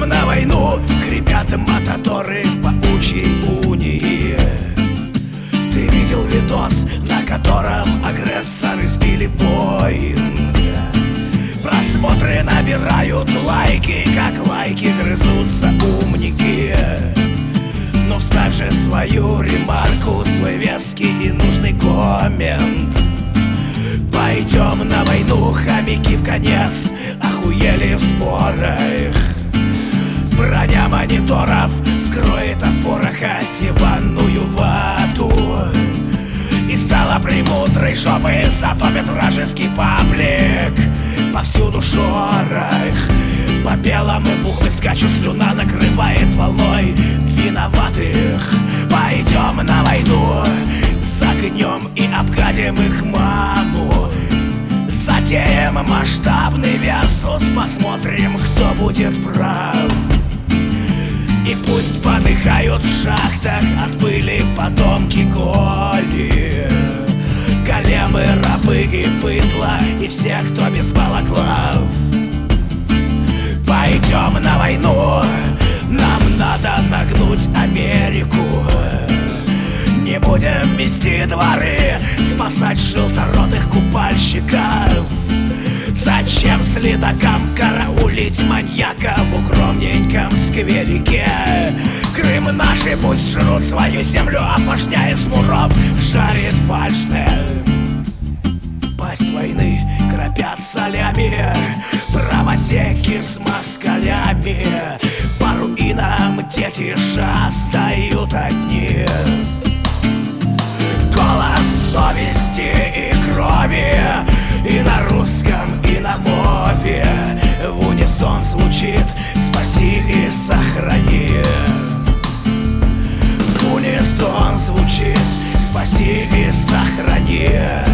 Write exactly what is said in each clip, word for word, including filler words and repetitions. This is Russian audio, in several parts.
на войну, хрипят мататоры паучьей унии. Ты видел видос, на котором агрессоры сбили Боинг? Просмотры набирают лайки, как лайки грызутся умники. Но вставь же свою ремарку, свой веский и нужный коммент. Пойдем на войну, хомяки в конец охуели в спорах. Броня мониторов скроет от пороха диванную вату. И сало премудрой жопы затопит вражеский паблик. Повсюду шорох, по белому пухлой скачут, слюна накрывает волной виноватых. Пойдем на войну, загнем и обкадим их маму. Затеем масштабный версус, посмотрим, кто будет прав. И пусть подыхают в шахтах от пыли потомки голи, големы, рабы и быдло, и все, кто без балаклав. Пойдем на войну, нам надо нагнуть Америку. Не будем мести дворы, спасать желторотых купальщиков. Зачем следакам караулить маньяка в укромненьком скверике? Крым наши пусть жрут свою землю, а вождя из муров жарит фальшне. Пасть войны кропят солями правосеки с москалями. По руинам дети шастают одни. Голос совести и крови и на русском, и на мове в унисон звучит: спаси и сохрани. В унисон звучит: спаси и сохрани.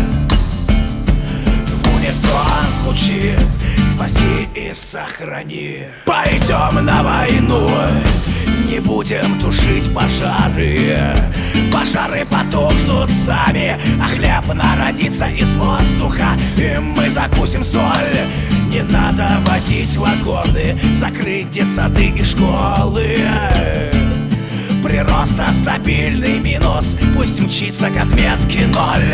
В унисон звучит: спаси и сохрани. Пойдем на войну, не будем тушить пожары. Пожары потухнут сами, а хлеб народится из воздуха, и мы закусим соль. Не надо водить вагоны, закрыть детсады и школы. Прироста стабильный минус, пусть мчится к отметке ноль.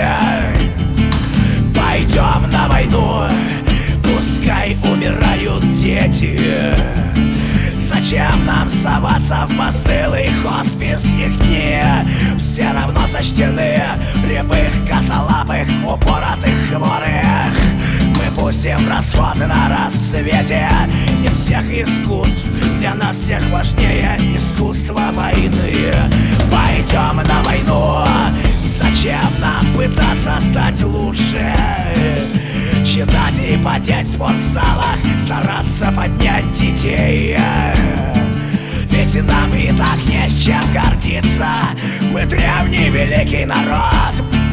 Пойдем на войну, пускай умирают дети. Зачем нам соваться в постылый хоспис? Их дни все равно сочтены. Рябых, косолапых, упоротых, хворых мы пустим в расходы на рассвете. Из всех искусств для нас всех важнее искусство войны. Пойдем на войну, зачем нам пытаться стать лучше? Читать и потеть в спортзалах, стараться поднять детей. Ведь нам и так есть чем гордиться. Мы древний великий народ.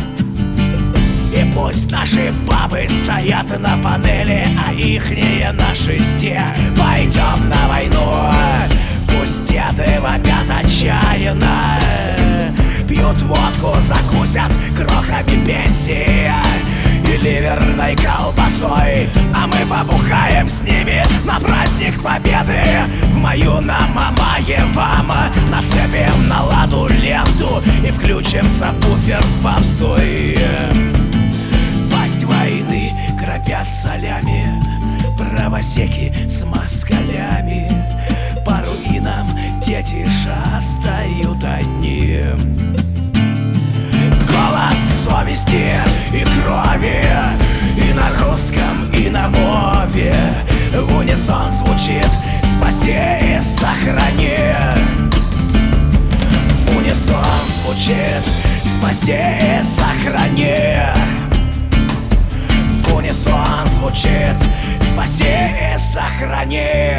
И пусть наши бабы стоят на панели, а ихние на шесте. Пойдем на войну, пусть деды вопят отчаянно, пьют водку, закусят крохами пенсии и ливерной колбасой, а мы побухаем с ними на праздник Победы. В мою на Мамаевом нацепим на ладу ленту и включим сабвуфер с попсой. Пасть войны кропят солями правосеки с москалями. По руинам дети шастают одни. Голос совести и крови и на русском, и на мове в унисон звучит: спаси и сохрани. В унисон звучит: спаси и сохрани. В унисон звучит: спаси и сохрани.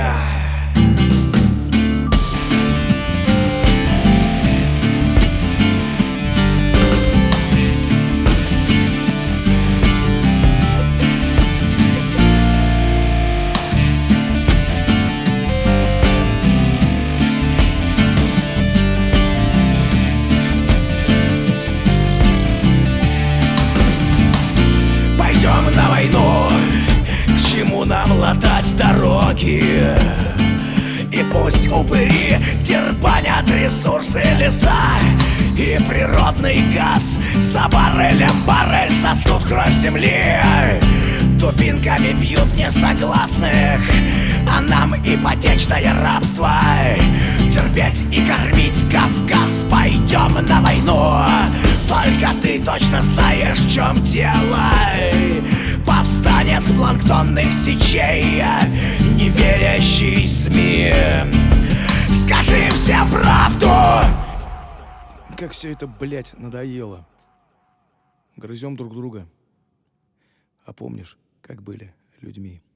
На войну, к чему нам латать дороги? И пусть упыри дербанят ресурсы леса и природный газ. За баррелем баррель сосут кровь земли, дубинками бьют несогласных, а нам ипотечное рабство. Терпеть и кормить Кавказ, пойдем на войну. Только ты точно знаешь, в чем дело. Повстанец планктонных сечей, не верящий СМИ. Скажи всем правду. Как все это, блядь, надоело. Грызем друг друга. А помнишь, как были людьми?